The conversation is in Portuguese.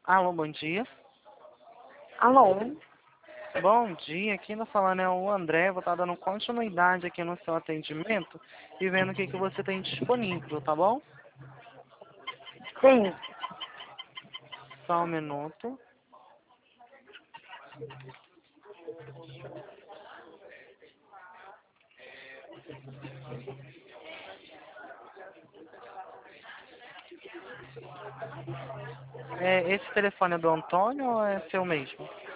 Alô, bom dia. Alô? Bom dia, quem tá falando é o André. Vou estar dando continuidade aqui no seu atendimento e vendo o que que você tem disponível, tá bom? Sim. Só um minuto. Esse telefone é do Antônio ou é seu mesmo?